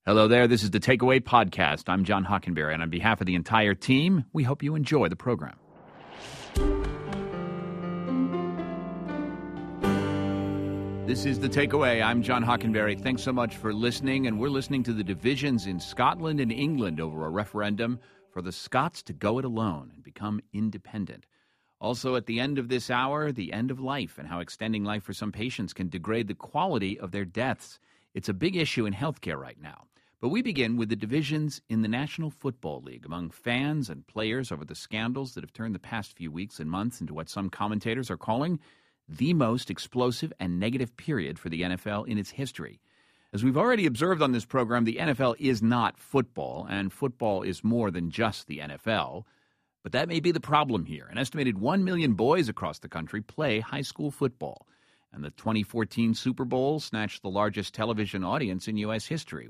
Hello there, this is the Takeaway Podcast. I'm John Hockenberry, and on behalf of the entire team, we hope you enjoy the program. This is the Takeaway. I'm John Hockenberry. Thanks so much for listening, and we're listening to the divisions in Scotland and England over a referendum for the Scots to go it alone and become independent. Also, at the end of this hour, the end of life and how extending life for some patients can degrade the quality of their deaths. It's a big issue in healthcare right now. But we begin with the divisions in the National Football League among fans and players over the scandals that have turned the past few weeks and months into what some commentators are calling the most explosive and negative period for the NFL in its history. As we've already observed on this program, the NFL is not football, and football is more than just the NFL. But that may be the problem here. An estimated 1 million boys across the country play high school football. And the 2014 Super Bowl snatched the largest television audience in U.S. history.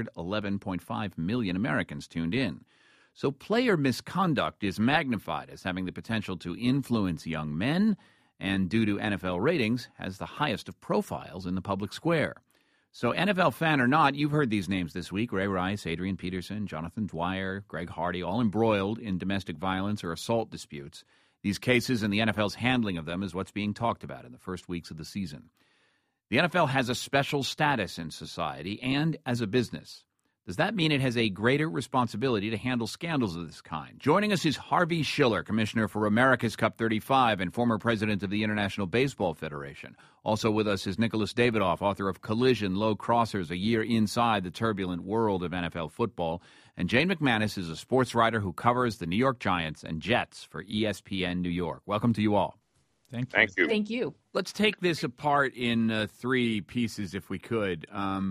111.5 million Americans tuned in. So player misconduct is magnified as having the potential to influence young men, and due to NFL ratings, has the highest of profiles in the public square. So NFL fan or not, you've heard these names this week: Ray Rice, Adrian Peterson, Jonathan Dwyer, Greg Hardy, all embroiled in domestic violence or assault disputes. These cases and the NFL's handling of them is what's being talked about in the first weeks of the season. The NFL has a special status in society and as a business. Does that mean it has a greater responsibility to handle scandals of this kind? Joining us is Harvey Schiller, Commissioner for America's Cup 35 and former president of the International Baseball Federation. Also with us is Nicholas Davidoff, author of Collision: Low Crossers, a year inside the turbulent world of NFL football. And Jane McManus is a sports writer who covers the New York Giants and Jets for ESPN New York. Welcome to you all. Thank you. Thank you. Let's take this apart in three pieces, if we could.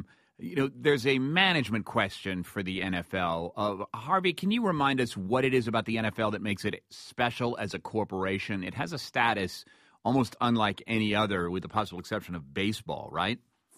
There's a management question for the NFL. Harvey, can you remind us what it is about the NFL that makes it special as a corporation? It has a status almost unlike any other, with the possible exception of baseball, right?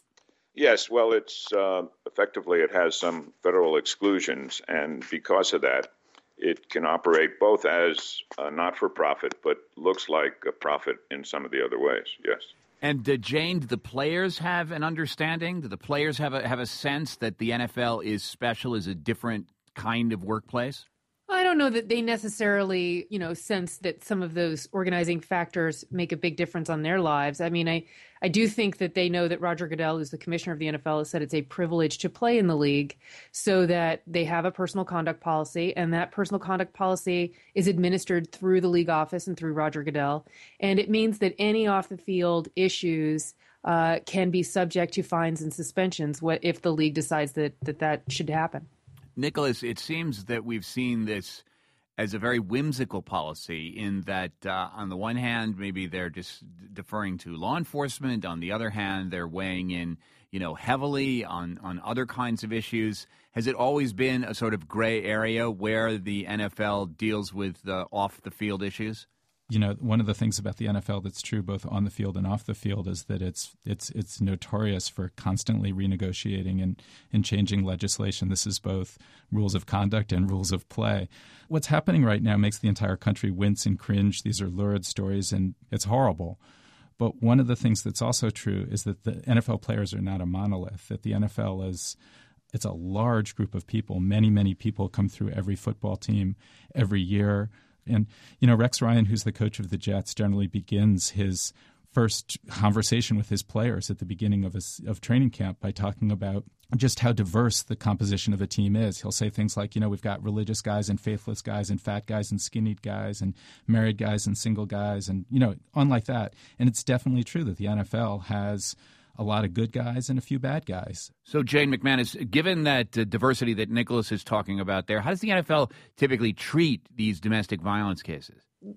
Yes, well, it's effectively it has some federal exclusions, and because of that, it can operate both as a not-for-profit, but looks like a profit in some of the other ways, yes. And Jane, do the players have an understanding? Do the players have a sense that the NFL is special, is a different kind of workplace? I don't know that they necessarily, sense that some of those organizing factors make a big difference on their lives. I mean, I do think that they know that Roger Goodell, who's the commissioner of the NFL, has said it's a privilege to play in the league, so that they have a personal conduct policy, and that personal conduct policy is administered through the league office and through Roger Goodell. And it means that any off-the-field issues can be subject to fines and suspensions if the league decides that should happen. Nicholas, it seems that we've seen this as a very whimsical policy in that, on the one hand, maybe they're just deferring to law enforcement. On the other hand, they're weighing in, heavily on other kinds of issues. Has it always been a sort of gray area where the NFL deals with the off-the-field issues? One of the things about the NFL that's true both on the field and off the field is that it's notorious for constantly renegotiating and changing legislation. This is both rules of conduct and rules of play. What's happening right now makes the entire country wince and cringe. These are lurid stories, and it's horrible. But one of the things that's also true is that the NFL players are not a monolith, that the NFL it's a large group of people. Many, many people come through every football team every year. And, Rex Ryan, who's the coach of the Jets, generally begins his first conversation with his players at the beginning of training camp by talking about just how diverse the composition of a team is. He'll say things like, we've got religious guys and faithless guys and fat guys and skinny guys and married guys and single guys and, on like that. And it's definitely true that the NFL has a lot of good guys and a few bad guys. So, Jane McManus, given that diversity that Nicholas is talking about there, how does the NFL typically treat these domestic violence cases?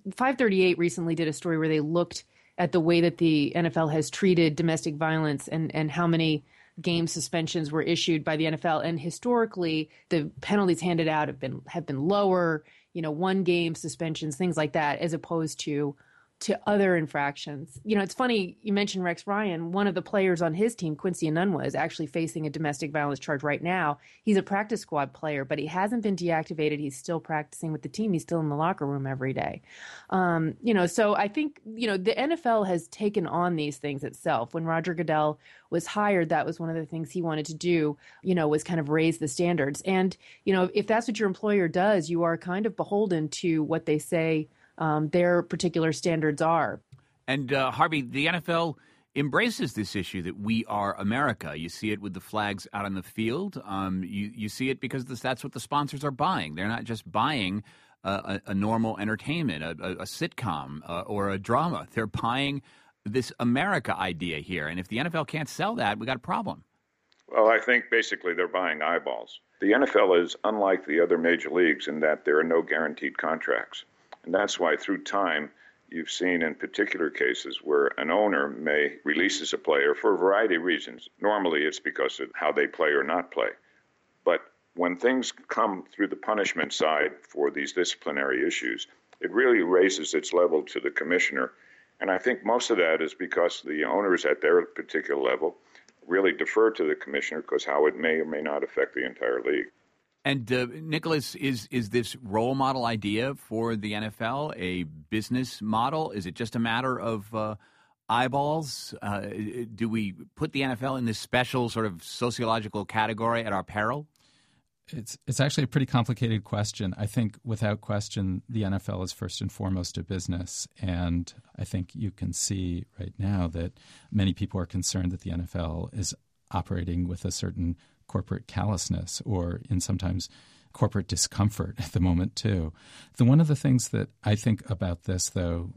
538 recently did a story where they looked at the way that the NFL has treated domestic violence and how many game suspensions were issued by the NFL. And historically, the penalties handed out have been lower, 1 game suspensions, things like that, as opposed to to other infractions. It's funny, you mentioned Rex Ryan. One of the players on his team, Quincy Enunwa, is actually facing a domestic violence charge right now. He's a practice squad player, but he hasn't been deactivated. He's still practicing with the team. He's still in the locker room every day. So I think, the NFL has taken on these things itself. When Roger Goodell was hired, that was one of the things he wanted to do, was kind of raise the standards. And, if that's what your employer does, you are kind of beholden to what they say their particular standards are. And Harvey, the NFL embraces this issue that we are America. You see it with the flags out on the field. You see it because that's what the sponsors are buying. They're not just buying a normal entertainment, a sitcom or a drama. They're buying this America idea here. And if the NFL can't sell that, we got a problem. Well, I think basically they're buying eyeballs. The NFL is unlike the other major leagues in that there are no guaranteed contracts. And that's why through time, you've seen in particular cases where an owner may releases a player for a variety of reasons. Normally, it's because of how they play or not play. But when things come through the punishment side for these disciplinary issues, it really raises its level to the commissioner. And I think most of that is because the owners at their particular level really defer to the commissioner because how it may or may not affect the entire league. And Nicholas, is this role model idea for the NFL a business model? Is it just a matter of eyeballs? Do we put the NFL in this special sort of sociological category at our peril? It's actually a pretty complicated question. I think without question, the NFL is first and foremost a business. And I think you can see right now that many people are concerned that the NFL is operating with a certain corporate callousness or in sometimes corporate discomfort at the moment too. One of the things that I think about this, though,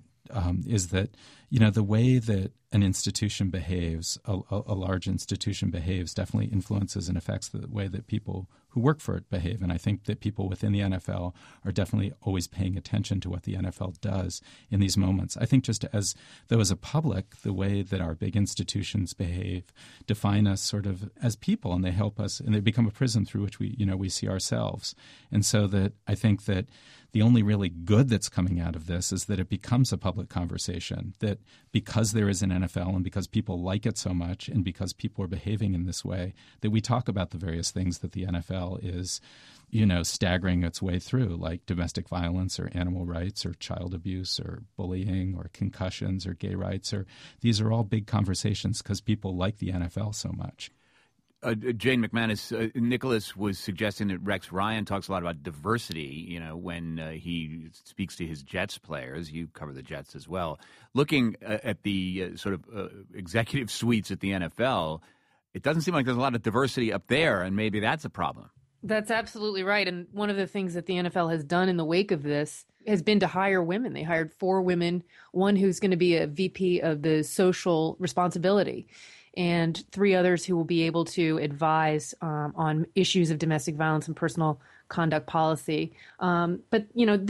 is that, the way that an institution behaves, a large institution behaves, definitely influences and affects the way that people who work for it behave. And I think that people within the NFL are definitely always paying attention to what the NFL does in these moments. I think just as a public, the way that our big institutions behave define us sort of as people, and they help us, and they become a prism through which we see ourselves. And so that I think that the only really good that's coming out of this is that it becomes a public conversation, that because there is an NFL and because people like it so much and because people are behaving in this way, that we talk about the various things that the NFL is, staggering its way through, like domestic violence or animal rights or child abuse or bullying or concussions or gay rights. These are all big conversations because people like the NFL so much. Jane McManus, Nicholas was suggesting that Rex Ryan talks a lot about diversity, when he speaks to his Jets players. You cover the Jets as well. Looking at the sort of executive suites at the NFL, it doesn't seem like there's a lot of diversity up there, and maybe that's a problem. That's absolutely right. And one of the things that the NFL has done in the wake of this has been to hire women. They hired 4 women, one who's going to be a VP of the social responsibility, and 3 others who will be able to advise on issues of domestic violence and personal conduct policy. But,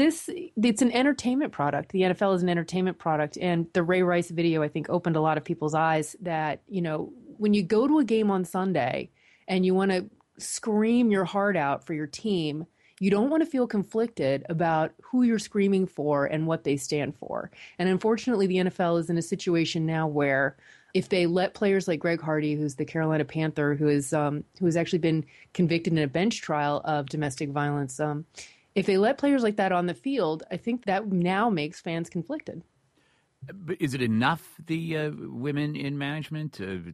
it's an entertainment product. The NFL is an entertainment product. And the Ray Rice video, I think, opened a lot of people's eyes that, when you go to a game on Sunday and you want to scream your heart out for your team, you don't want to feel conflicted about who you're screaming for and what they stand for. And unfortunately, the NFL is in a situation now where if they let players like Greg Hardy, who's the Carolina Panther, who has actually been convicted in a bench trial of domestic violence, if they let players like that on the field, I think that now makes fans conflicted. But is it enough, the women in management?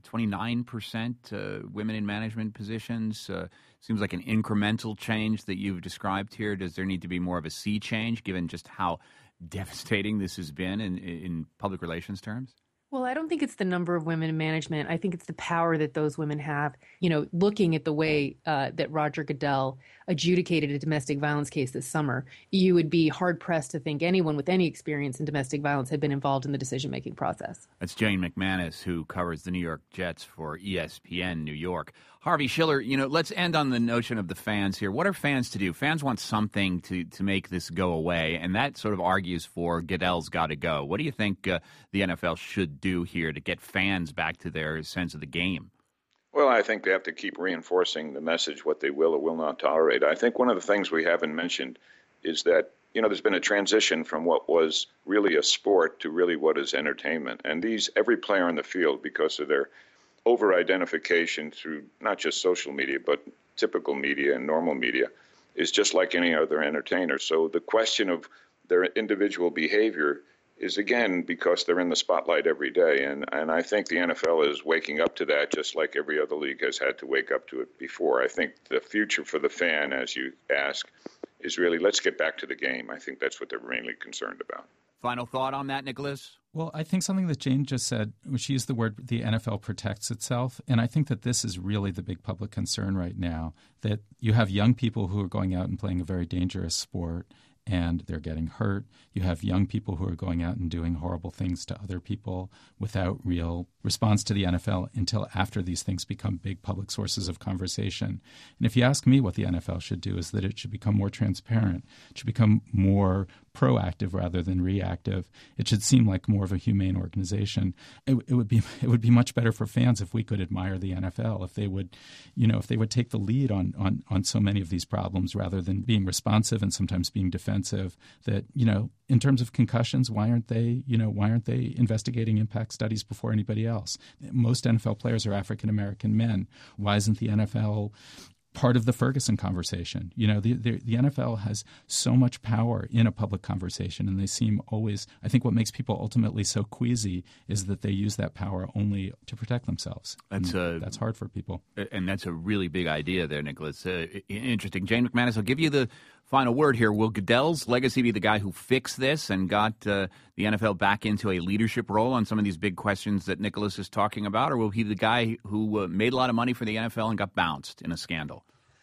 29% women in management positions seems like an incremental change that you've described here. Does there need to be more of a sea change, given just how devastating this has been in public relations terms? Well, I don't think it's the number of women in management. I think it's the power that those women have. Looking at the way that Roger Goodell adjudicated a domestic violence case this summer, you would be hard-pressed to think anyone with any experience in domestic violence had been involved in the decision-making process. That's Jane McManus, who covers the New York Jets for ESPN New York. Harvey Schiller, let's end on the notion of the fans here. What are fans to do? Fans want something to make this go away, and that sort of argues for Goodell's got to go. What do you think the NFL should do here to get fans back to their sense of the game? Well, I think they have to keep reinforcing the message, what they will or will not tolerate. I think one of the things we haven't mentioned is that there's been a transition from what was really a sport to really what is entertainment. And every player on the field, because of their over-identification through not just social media, but typical media and normal media, is just like any other entertainer. So the question of their individual behavior is, again, because they're in the spotlight every day. And I think the NFL is waking up to that, just like every other league has had to wake up to it before. I think the future for the fan, as you ask, is really, let's get back to the game. I think that's what they're mainly concerned about. Final thought on that, Nicholas? Well, I think something that Jane just said, she used the word the NFL protects itself. And I think that this is really the big public concern right now, that you have young people who are going out and playing a very dangerous sport and they're getting hurt. You have young people who are going out and doing horrible things to other people without real response to the NFL until after these things become big public sources of conversation. And if you ask me what the NFL should do, is that it should become more transparent. It should become more proactive rather than reactive. It should seem like more of a humane organization. It would be much better for fans if we could admire the NFL, if they would take the lead on so many of these problems rather than being responsive and sometimes being defensive. That, in terms of concussions, why aren't they investigating impact studies before anybody else? Most NFL players are African American men. Why isn't the NFL part of the Ferguson conversation? The NFL has so much power in a public conversation, and they seem always, I think what makes people ultimately so queasy is that they use that power only to protect themselves. That's hard for people. And that's a really big idea there, Nicholas. Interesting. Jane McManus, I'll give you the final word here. Will Goodell's legacy be the guy who fixed this and got the NFL back into a leadership role on some of these big questions that Nicholas is talking about, or will he be the guy who made a lot of money for the NFL and got bounced in a scandal?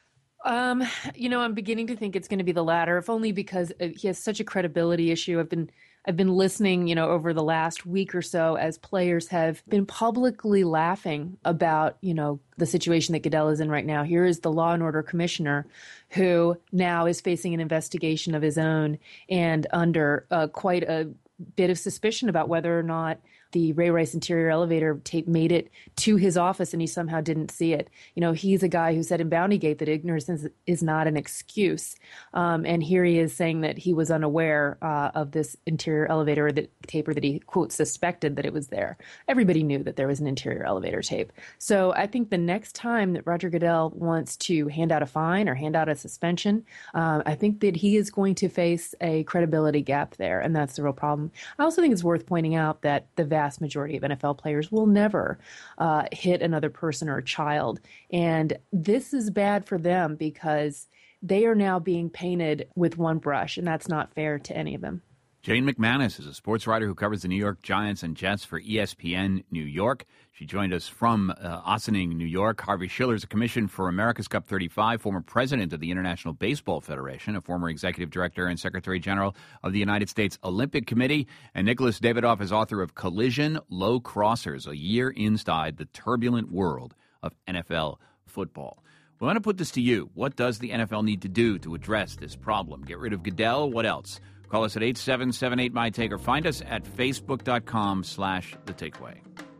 I'm beginning to think it's going to be the latter, if only because he has such a credibility issue. I've been listening, over the last week or so as players have been publicly laughing about, the situation that Goodell is in right now. Here is the Law and Order Commissioner who now is facing an investigation of his own and under quite a bit of suspicion about whether or not the Ray Rice interior elevator tape made it to his office and he somehow didn't see it. He's a guy who said in Bountygate that ignorance is not an excuse. And here he is saying that he was unaware of this interior elevator tape, or that he, quote, suspected that it was there. Everybody knew that there was an interior elevator tape. So I think the next time that Roger Goodell wants to hand out a fine or hand out a suspension, I think that he is going to face a credibility gap there. And that's the real problem. I also think it's worth pointing out that the vast majority of NFL players will never hit another person or a child. And this is bad for them because they are now being painted with one brush, and that's not fair to any of them. Jane McManus is a sports writer who covers the New York Giants and Jets for ESPN New York. She joined us from Ossining, New York. Harvey Schiller is a commission for America's Cup 35, former president of the International Baseball Federation, a former executive director and secretary general of the United States Olympic Committee. And Nicholas Davidoff is author of Collision Low Crossers, a year inside the turbulent world of NFL football. We want to put this to you. What does the NFL need to do to address this problem? Get rid of Goodell? What else? Call us at 8778-MY-TAKE or find us at facebook.com/The Takeaway.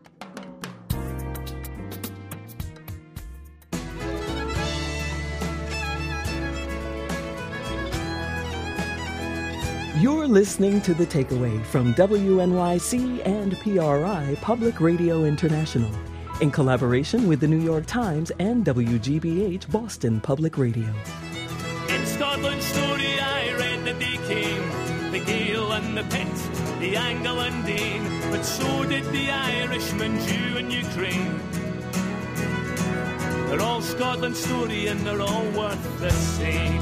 You're listening to The Takeaway from WNYC and PRI Public Radio International in collaboration with the New York Times and WGBH Boston Public Radio. In Scotland's story I read that they came, the Gael and the Pit, the Angle and Dane, but so did the Irishman, Jew and Ukraine. They're all Scotland's story and they're all worth the same.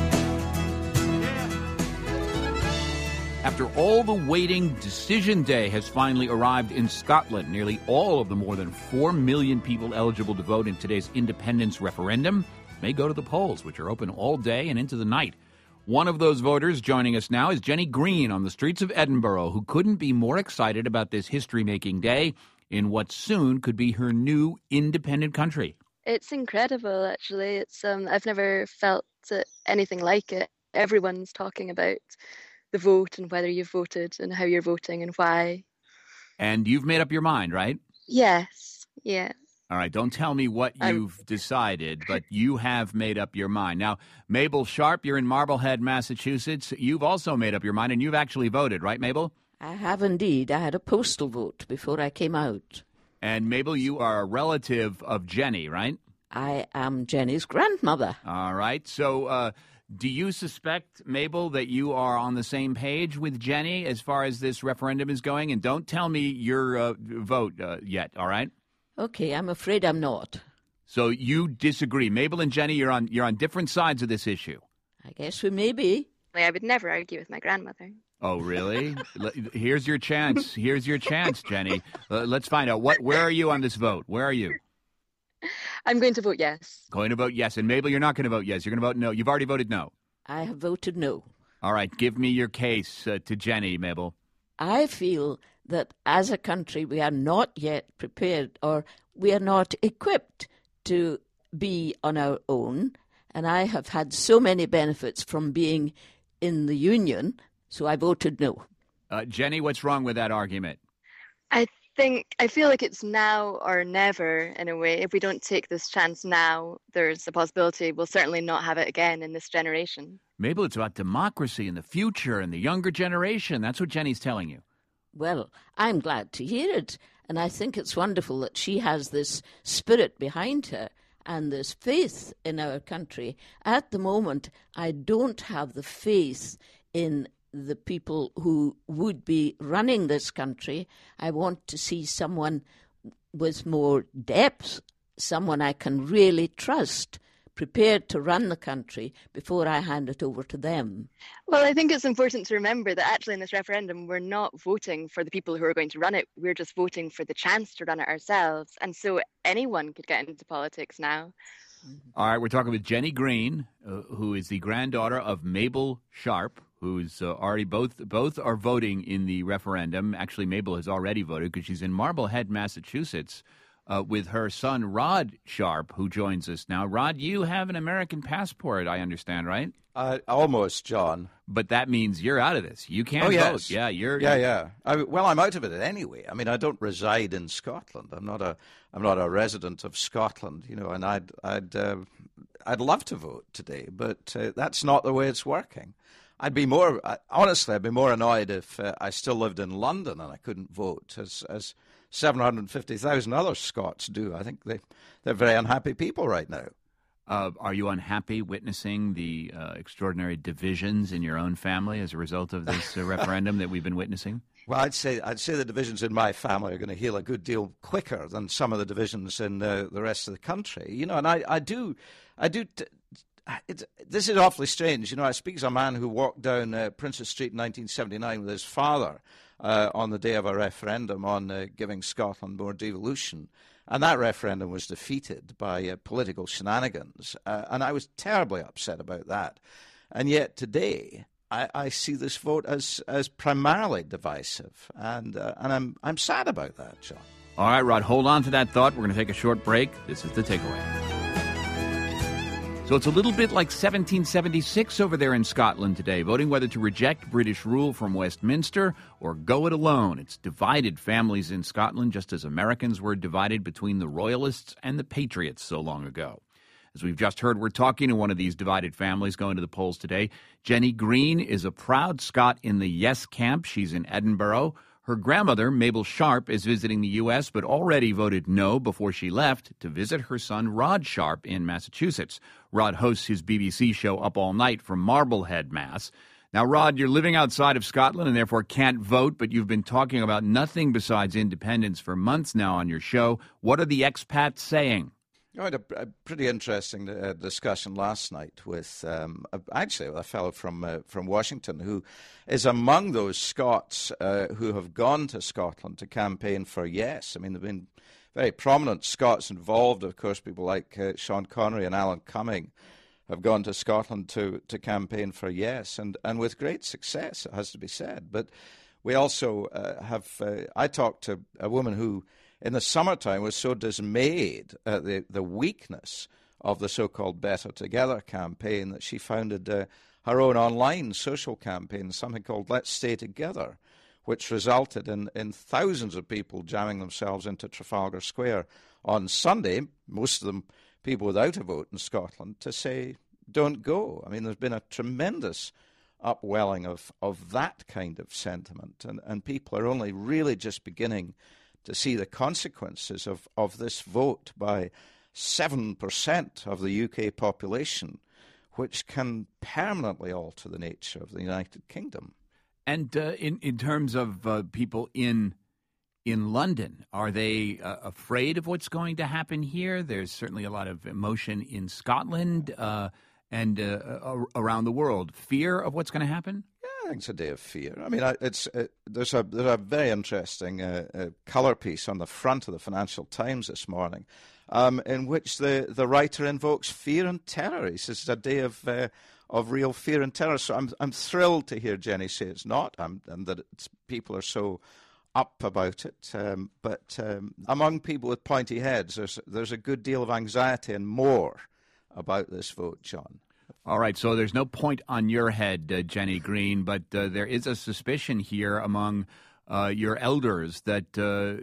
After all the waiting, Decision Day has finally arrived in Scotland. Nearly all of the more than 4 million people eligible to vote in today's independence referendum may go to the polls, which are open all day and into the night. One of those voters joining us now is Jenny Green on the streets of Edinburgh, who couldn't be more excited about this history-making day in what soon could be her new independent country. It's incredible, actually. It's I've never felt anything like it. Everyone's talking about the vote and whether you've voted and how you're voting and why. And you've made up your mind, right? Yes, yeah. All right, don't tell me what you've decided, but you have made up your mind. Now, Mabel Sharp, you're in Marblehead, Massachusetts. You've also made up your mind, and you've actually voted, right, Mabel? I have indeed. I had a postal vote before I came out. And Mabel, you are a relative of Jenny, right? I am Jenny's grandmother. All right. So do you suspect, Mabel, that you are on the same page with Jenny as far as this referendum is going? And don't tell me your vote yet, all right? Okay, I'm afraid I'm not. So you disagree. Mabel and Jenny, you're on different sides of this issue. I guess we may be. I would never argue with my grandmother. Oh, really? Here's your chance. Here's your chance, Jenny. Let's find out. Where are you on this vote? Where are you? I'm going to vote yes. Going to vote yes. And Mabel, you're not going to vote yes. You're going to vote no. You've already voted no. I have voted no. All right. Give me your case to Jenny, Mabel. I feel that as a country we are not yet prepared, or we are not equipped to be on our own. And I have had so many benefits from being in the Union, so I voted no. Jenny, what's wrong with that argument? I feel like it's now or never in a way. If we don't take this chance now, there's a possibility we'll certainly not have it again in this generation. Mabel, it's about democracy and the future and the younger generation. That's what Jenny's telling you. Well, I'm glad to hear it. And I think it's wonderful that she has this spirit behind her and this faith in our country. At the moment, I don't have the faith in the people who would be running this country. I want to see someone with more depth, someone I can really trust, prepared to run the country before I hand it over to them. Well, I think it's important to remember that actually in this referendum, we're not voting for the people who are going to run it. We're just voting for the chance to run it ourselves. And so anyone could get into politics now. All right, we're talking with Jenny Green, who is the granddaughter of Mabel Sharp, who's already both are voting in the referendum. Actually, Mabel has already voted because she's in Marblehead, Massachusetts, with her son, Rod Sharp, who joins us now. Rod, you have an American passport, I understand, right? Almost, John. But that means you're out of this. You can't vote. Yeah, Yeah. I'm out of it anyway. I mean, I don't reside in Scotland. I'm not a resident of Scotland, and I'd love to vote today, but that's not the way it's working. I'd be more annoyed if I still lived in London and I couldn't vote, as 750,000 other Scots do. I think they're very unhappy people right now. Are you unhappy witnessing the extraordinary divisions in your own family as a result of this referendum that we've been witnessing? Well, I'd say the divisions in my family are going to heal a good deal quicker than some of the divisions in the rest of the country. And I do. This is awfully strange. I speak as a man who walked down Princess Street in 1979 with his father on the day of a referendum on giving Scotland more devolution. And that referendum was defeated by political shenanigans. And I was terribly upset about that. And yet today, I see this vote as primarily divisive. And I'm sad about that, John. All right, Rod, hold on to that thought. We're going to take a short break. This is The Takeaway. So it's a little bit like 1776 over there in Scotland today, voting whether to reject British rule from Westminster or go it alone. It's divided families in Scotland, just as Americans were divided between the Royalists and the Patriots so long ago. As we've just heard, we're talking to one of these divided families going to the polls today. Jenny Green is a proud Scot in the Yes camp. She's in Edinburgh. Her grandmother, Mabel Sharp, is visiting the U.S., but already voted no before she left to visit her son, Rod Sharp, in Massachusetts. Rod hosts his BBC show Up All Night from Marblehead, Mass. Now, Rod, you're living outside of Scotland and therefore can't vote, but you've been talking about nothing besides independence for months now on your show. What are the expats saying? I had a pretty interesting discussion last night with a fellow from Washington who is among those Scots who have gone to Scotland to campaign for yes. I mean, there have been very prominent Scots involved. Of course, people like Sean Connery and Alan Cumming have gone to Scotland to campaign for yes, and with great success, it has to be said. But we also I talked to a woman who, in the summertime, was so dismayed at the weakness of the so-called Better Together campaign that she founded her own online social campaign, something called Let's Stay Together, which resulted in thousands of people jamming themselves into Trafalgar Square on Sunday, most of them people without a vote in Scotland, to say, don't go. I mean, there's been a tremendous upwelling of that kind of sentiment, and people are only really just beginning to see the consequences of this vote by 7% of the UK population, which can permanently alter the nature of the United Kingdom. And in terms of people in London, are they afraid of what's going to happen here? There's certainly a lot of emotion in Scotland and around the world. Fear of what's going to happen? Yeah, I think it's a day of fear. I mean, there's a very interesting colour piece on the front of the Financial Times this morning, in which the writer invokes fear and terror. He says it's a day of real fear and terror. So I'm thrilled to hear Jenny say it's not, and that people are so up about it. But among people with pointy heads, there's a good deal of anxiety and more about this vote, John. All right, so there's no point on your head, Jenny Green, but there is a suspicion here among your elders that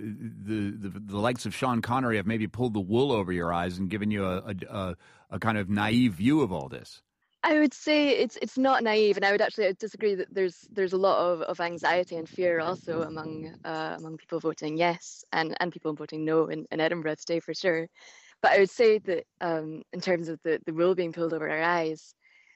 the likes of Sean Connery have maybe pulled the wool over your eyes and given you a kind of naive view of all this. I would say it's not naive, and I would actually disagree that there's a lot of anxiety and fear also among people voting yes and people voting no in Edinburgh today for sure. But I would say that in terms of the wool being pulled over our eyes,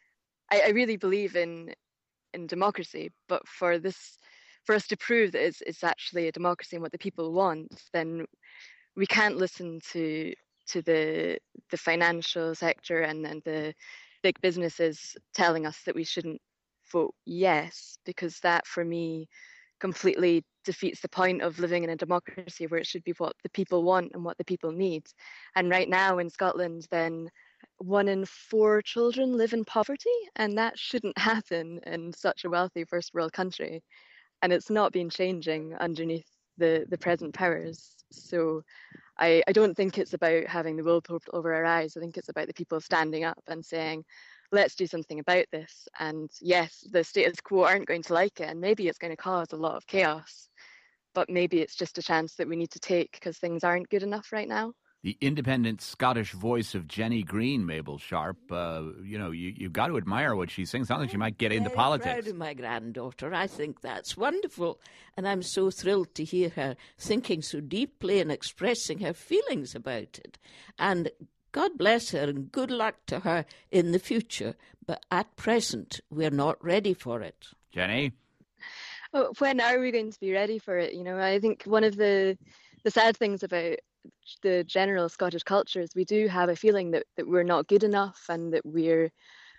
I really believe in democracy. But for us to prove that it's actually a democracy and what the people want, then we can't listen to the financial sector and the big businesses telling us that we shouldn't vote yes, because that for me completely defeats the point of living in a democracy where it should be what the people want and what the people need. And right now in Scotland, then 1 in 4 children live in poverty, and that shouldn't happen in such a wealthy first world country. And it's not been changing underneath the present powers. So I don't think it's about having the wool pulled over our eyes. I think it's about the people standing up and saying, let's do something about this. And yes, the status quo aren't going to like it, and maybe it's going to cause a lot of chaos. But maybe it's just a chance that we need to take because things aren't good enough right now. The independent Scottish voice of Jenny Green, Mabel Sharp. You've got to admire what she's saying. Sounds like she might get into politics. I'm proud of my granddaughter. I think that's wonderful. And I'm so thrilled to hear her thinking so deeply and expressing her feelings about it. And God bless her and good luck to her in the future. But at present, we're not ready for it. Jenny? Well, when are we going to be ready for it? I think one of the sad things about the general Scottish culture is we do have a feeling that we're not good enough and that we're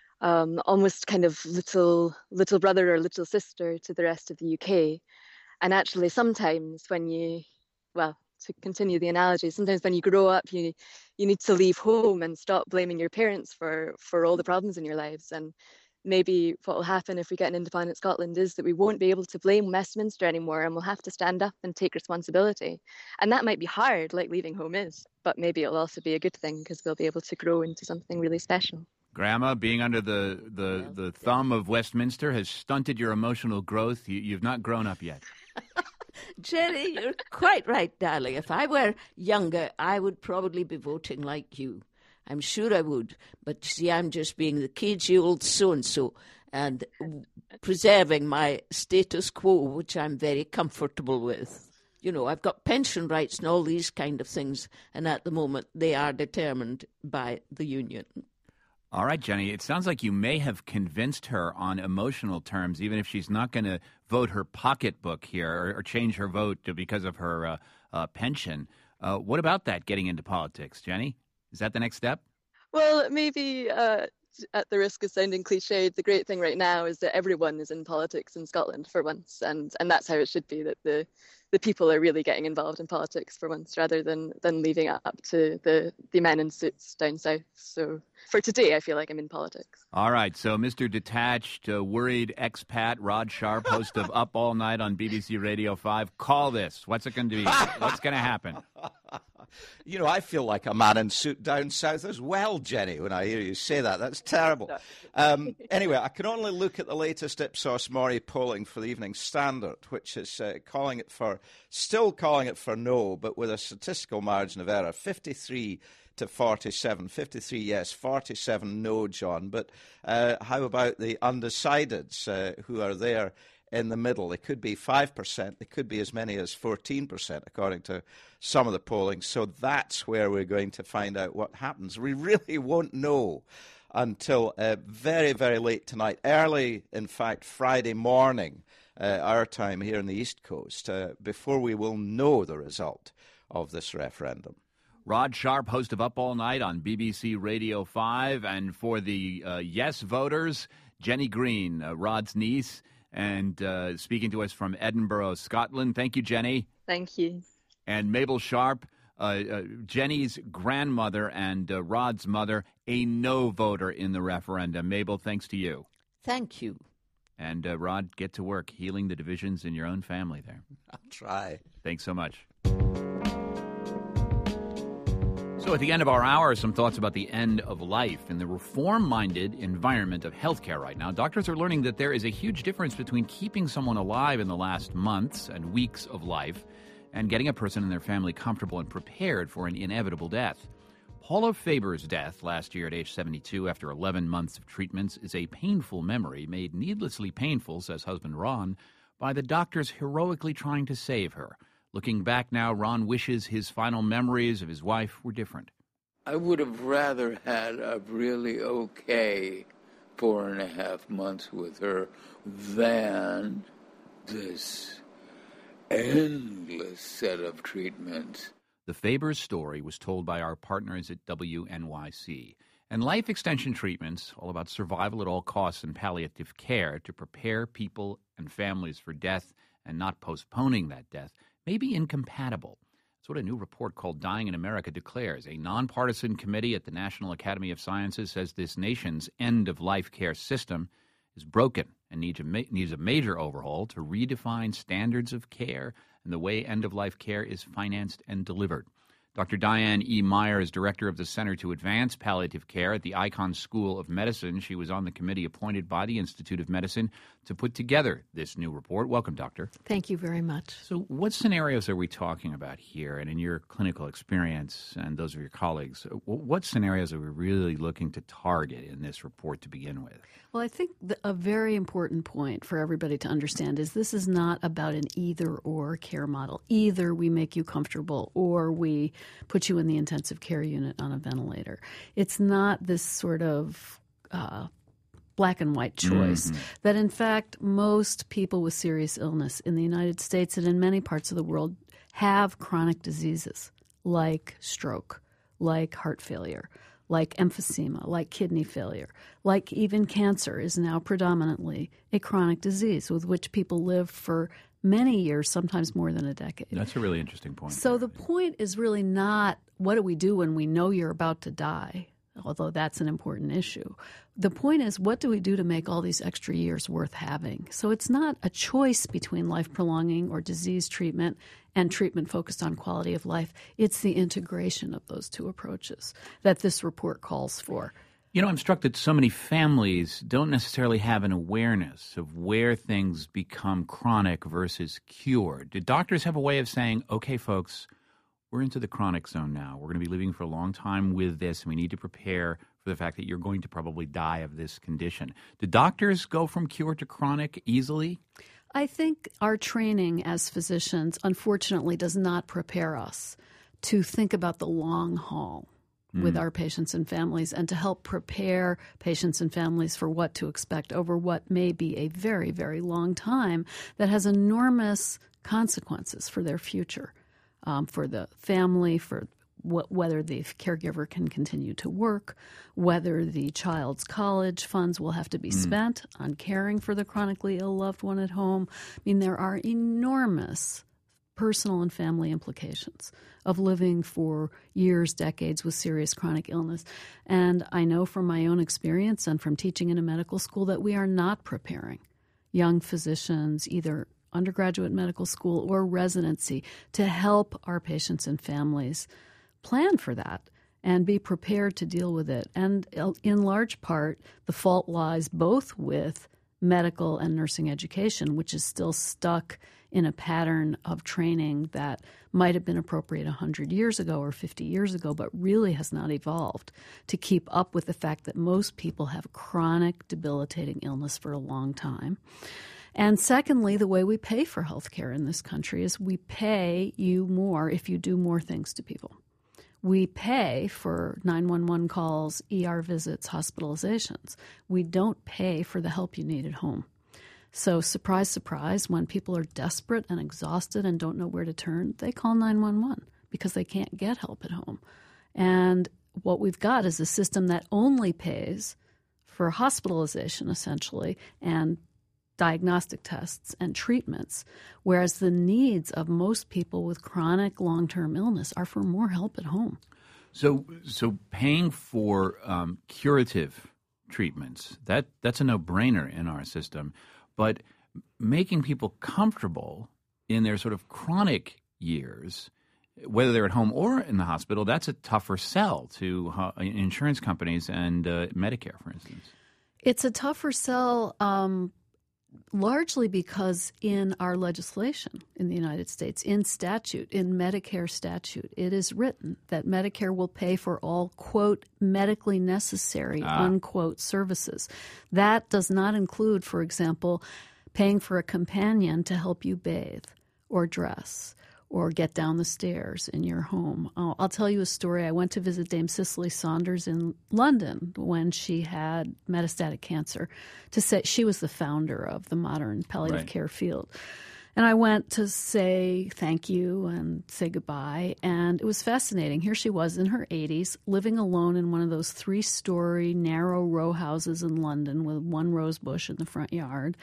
almost kind of little brother or little sister to the rest of the UK. And actually sometimes to continue the analogy, sometimes when you grow up, you need to leave home and stop blaming your parents for all the problems in your lives. And maybe what will happen if we get an independent Scotland is that we won't be able to blame Westminster anymore, and we'll have to stand up and take responsibility. And that might be hard, like leaving home is, but maybe it'll also be a good thing because we'll be able to grow into something really special. Grandma, being under the thumb of Westminster has stunted your emotional growth. You've not grown up yet. Jenny, you're quite right, darling. If I were younger, I would probably be voting like you. I'm sure I would. But see, I'm just being the cagey old so-and-so and preserving my status quo, which I'm very comfortable with. I've got pension rights and all these kind of things, and at the moment they are determined by the union. All right, Jenny, it sounds like you may have convinced her on emotional terms, even if she's not going to vote her pocketbook here or change her vote because of her pension. What about that, getting into politics, Jenny? Is that the next step? Well, maybe at the risk of sounding cliched, the great thing right now is that everyone is in politics in Scotland for once, and that's how it should be, that the people are really getting involved in politics for once rather than leaving it up to the men in suits down south. So for today, I feel like I'm in politics. All right, so Mr. Detached, worried expat Rod Sharp, host of Up All Night on BBC Radio 5, call this. What's it going to be? What's going to happen? You know, I feel like a man in suit down south as well, Jenny, when I hear you say that. That's terrible. Anyway, I can only look at the latest Ipsos Mori polling for the Evening Standard, which is still calling it for no, but with a statistical margin of error, 53 to 47. 53 yes, 47 no, John. But how about the undecideds who are there in the middle? They could be 5%. They could be as many as 14%, according to some of the polling. So that's where we're going to find out what happens. We really won't know until very, very late tonight. Early, in fact, Friday morning, our time here in the East Coast, before we will know the result of this referendum. Rod Sharp, host of Up All Night on BBC Radio 5. And for the yes voters, Jenny Green, Rod's niece, and speaking to us from Edinburgh, Scotland. Thank you, Jenny. Thank you. And Mabel Sharp, Jenny's grandmother and Rod's mother, a no voter in the referendum. Mabel, thanks to you. Thank you. And Rod, get to work healing the divisions in your own family there. I'll try. Thanks so much. So at the end of our hour, some thoughts about the end of life. In the reform-minded environment of healthcare right now, doctors are learning that there is a huge difference between keeping someone alive in the last months and weeks of life and getting a person and their family comfortable and prepared for an inevitable death. Paula Faber's death last year at age 72 after 11 months of treatments is a painful memory made needlessly painful, says husband Ron, by the doctors heroically trying to save her. Looking back now, Ron wishes his final memories of his wife were different. I would have rather had a really okay 4.5 months with her than this endless set of treatments. The Faber's story was told by our partners at WNYC. And life extension treatments, all about survival at all costs and palliative care to prepare people and families for death and not postponing that death, may be incompatible. That's what a new report called Dying in America declares. A nonpartisan committee at the National Academy of Sciences says this nation's end-of-life care system is broken and needs a major overhaul to redefine standards of care and the way end-of-life care is financed and delivered. Dr. Diane E. Meyer is director of the Center to Advance Palliative Care at the Icahn School of Medicine. She was on the committee appointed by the Institute of Medicine to put together this new report. Welcome, Doctor. Thank you very much. So what scenarios are we talking about here? And in your clinical experience and those of your colleagues, what scenarios are we really looking to target in this report to begin with? Well, I think a very important point for everybody to understand is this is not about an either-or care model. Either we make you comfortable or we put you in the intensive care unit on a ventilator. It's not this sort of black and white choice that, in fact, most people with serious illness in the United States and in many parts of the world have chronic diseases like stroke, like heart failure, like emphysema, like kidney failure, like even cancer is now predominantly a chronic disease with which people live for many years, sometimes more than a decade. That's a really interesting point. So the point is really not what do we do when we know you're about to die, although that's an important issue. The point is, what do we do to make all these extra years worth having? So it's not a choice between life-prolonging or disease treatment and treatment focused on quality of life. It's the integration of those two approaches that this report calls for. You know, I'm struck that so many families don't necessarily have an awareness of where things become chronic versus cured. Do doctors have a way of saying, okay, folks, we're into the chronic zone now. We're going to be living for a long time with this, and we need to prepare for the fact that you're going to probably die of this condition. Do doctors go from cure to chronic easily? I think our training as physicians, unfortunately, does not prepare us to think about the long haul with our patients and families and to help prepare patients and families for what to expect over what may be a very, very long time that has enormous consequences for their future, for the family, for whether the caregiver can continue to work, whether the child's college funds will have to be spent on caring for the chronically ill loved one at home. I mean, there are enormous personal and family implications of living for years, decades with serious chronic illness. And I know from my own experience and from teaching in a medical school that we are not preparing young physicians, either undergraduate medical school or residency, to help our patients and families plan for that and be prepared to deal with it. And in large part, the fault lies both with medical and nursing education, which is still stuck in a pattern of training that might have been appropriate 100 years ago or 50 years ago, but really has not evolved to keep up with the fact that most people have chronic, debilitating illness for a long time. And secondly, the way we pay for health care in this country is we pay you more if you do more things to people. We pay for 911 calls, ER visits, hospitalizations. We don't pay for the help you need at home. So surprise, surprise, when people are desperate and exhausted and don't know where to turn, they call 911 because they can't get help at home. And what we've got is a system that only pays for hospitalization, essentially, and diagnostic tests and treatments, whereas the needs of most people with chronic long-term illness are for more help at home. So paying for curative treatments, that's a no-brainer in our system. But making people comfortable in their sort of chronic years, whether they're at home or in the hospital, that's a tougher sell to insurance companies and Medicare, for instance. It's a tougher sell largely because in our legislation in the United States, in statute, in Medicare statute, it is written that Medicare will pay for all, quote, medically necessary, unquote, services. That does not include, for example, paying for a companion to help you bathe or dress or get down the stairs in your home. I'll tell you a story. I went to visit Dame Cicely Saunders in London when she had metastatic cancer. She was the founder of the modern palliative care field. And I went to say thank you and say goodbye, and it was fascinating. Here she was in her 80s, living alone in one of those 3-story narrow row houses in London with one rose bush in the front yard,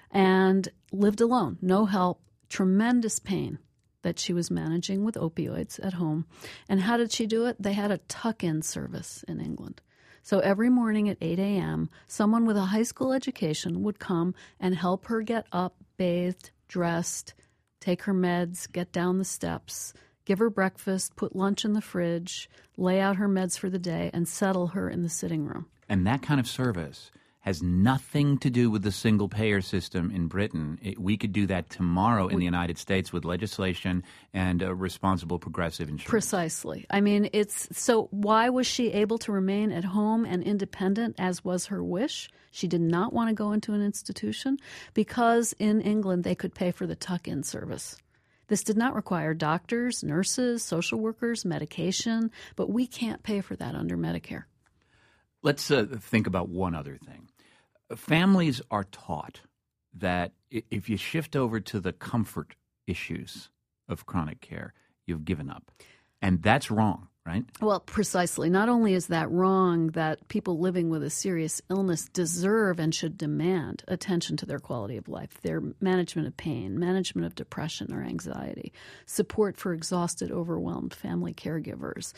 and lived alone, no help, tremendous pain that she was managing with opioids at home. And how did she do it? They had a tuck-in service in England. So every morning at 8 a.m., someone with a high school education would come and help her get up, bathed, dressed, take her meds, get down the steps, give her breakfast, put lunch in the fridge, lay out her meds for the day, and settle her in the sitting room. And that kind of service has nothing to do with the single-payer system in Britain. We could do that tomorrow in the United States with legislation and responsible progressive insurance. Precisely. I mean, so why was she able to remain at home and independent as was her wish? She did not want to go into an institution because in England they could pay for the tuck-in service. This did not require doctors, nurses, social workers, medication, but we can't pay for that under Medicare. Let's think about one other thing. Families are taught that if you shift over to the comfort issues of chronic care, you've given up. And that's wrong, right? Well, precisely. Not only is that wrong, that people living with a serious illness deserve and should demand attention to their quality of life, their management of pain, management of depression or anxiety, support for exhausted, overwhelmed family caregivers,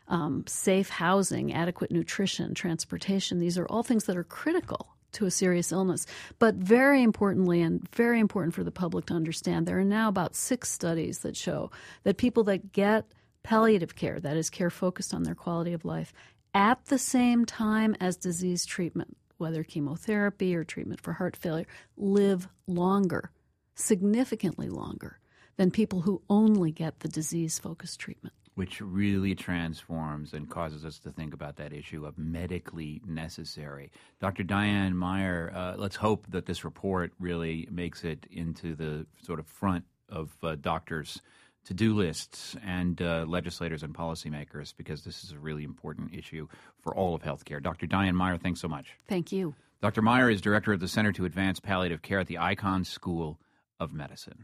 safe housing, adequate nutrition, transportation. These are all things that are critical to a serious illness. But very importantly, and very important for the public to understand, there are now about 6 studies that show that people that get palliative care, that is care focused on their quality of life, at the same time as disease treatment, whether chemotherapy or treatment for heart failure, live longer, significantly longer than people who only get the disease-focused treatment. Which really transforms and causes us to think about that issue of medically necessary. Dr. Diane Meyer, let's hope that this report really makes it into the sort of front of doctors' to-do lists and legislators and policymakers, because this is a really important issue for all of healthcare. Dr. Diane Meyer, thanks so much. Thank you. Dr. Meyer is director of the Center to Advance Palliative Care at the Icahn School of Medicine.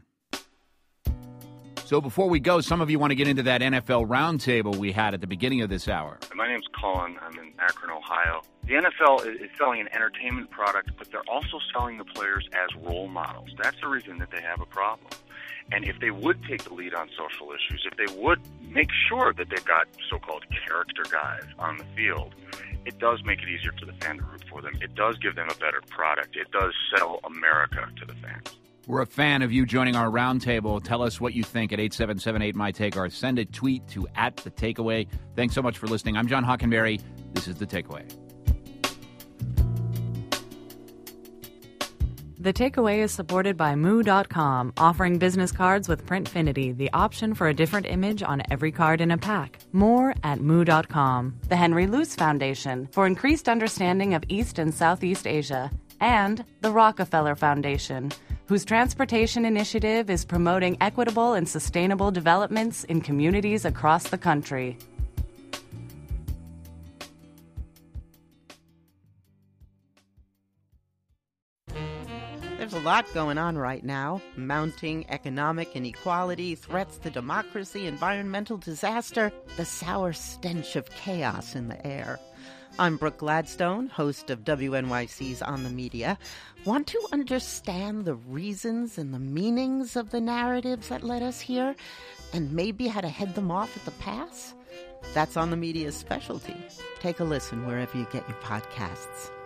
So before we go, some of you want to get into that NFL roundtable we had at the beginning of this hour. My name's Colin. I'm in Akron, Ohio. The NFL is selling an entertainment product, but they're also selling the players as role models. That's the reason that they have a problem. And if they would take the lead on social issues, if they would make sure that they've got so-called character guys on the field, it does make it easier for the fan to root for them. It does give them a better product. It does sell America to the fans. We're a fan of you joining our roundtable. Tell us what you think at 877-8MY-TAKE or send a tweet to @TheTakeaway. Thanks so much for listening. I'm John Hockenberry. This is The Takeaway. The Takeaway is supported by Moo.com, offering business cards with Printfinity, the option for a different image on every card in a pack. More at Moo.com. The Henry Luce Foundation, for increased understanding of East and Southeast Asia. And the Rockefeller Foundation, whose transportation initiative is promoting equitable and sustainable developments in communities across the country. There's a lot going on right now. Mounting economic inequality, threats to democracy, environmental disaster, the sour stench of chaos in the air. I'm Brooke Gladstone, host of WNYC's On the Media. Want to understand the reasons and the meanings of the narratives that led us here, and maybe how to head them off at the pass? That's On the Media's specialty. Take a listen wherever you get your podcasts.